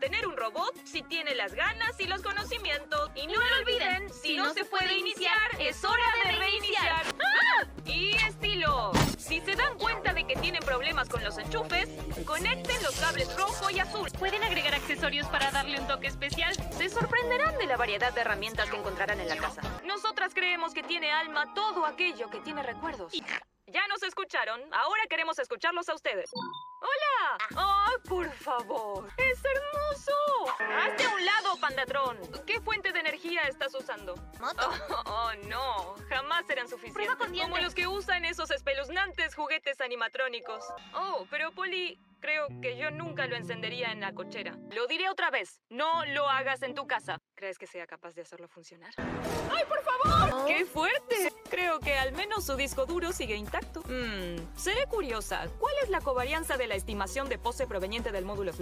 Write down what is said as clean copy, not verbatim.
tener un robot si tiene las ganas y los conocimientos. Y no lo olviden, si no se puede iniciar, es hora de reiniciar. ¡Ah! Y estilo. Si se dan cuenta de que tienen problemas con los enchufes, conecten los cables rojo y azul. ¿Pueden agregar accesorios para darle un toque especial? Se sorprenderán de la variedad de herramientas que encontrarán en la casa. Nosotras creemos que tiene alma todo aquello que tiene recuerdos. Ya nos escucharon, ahora queremos escucharlos a ustedes. ¡Hola! ¡Ay, por favor! ¡Es hermoso! ¡Hazte a un lado, Pandatrón! ¿Qué fuente de energía estás usando? Moto. Oh, no. Jamás serán suficientes. Prueba con dientes. Como los que usan esos espeluznantes juguetes animatrónicos. Oh, pero Polly, creo que yo nunca lo encendería en la cochera. Lo diré otra vez. No lo hagas en tu casa. ¿Crees que sea capaz de hacerlo funcionar? ¡Ay, por favor! ¡Qué fuerte! Creo que al menos su disco duro sigue intacto. Seré curiosa. ¿Cuál es la covarianza de la estimación de pose proveniente del módulo?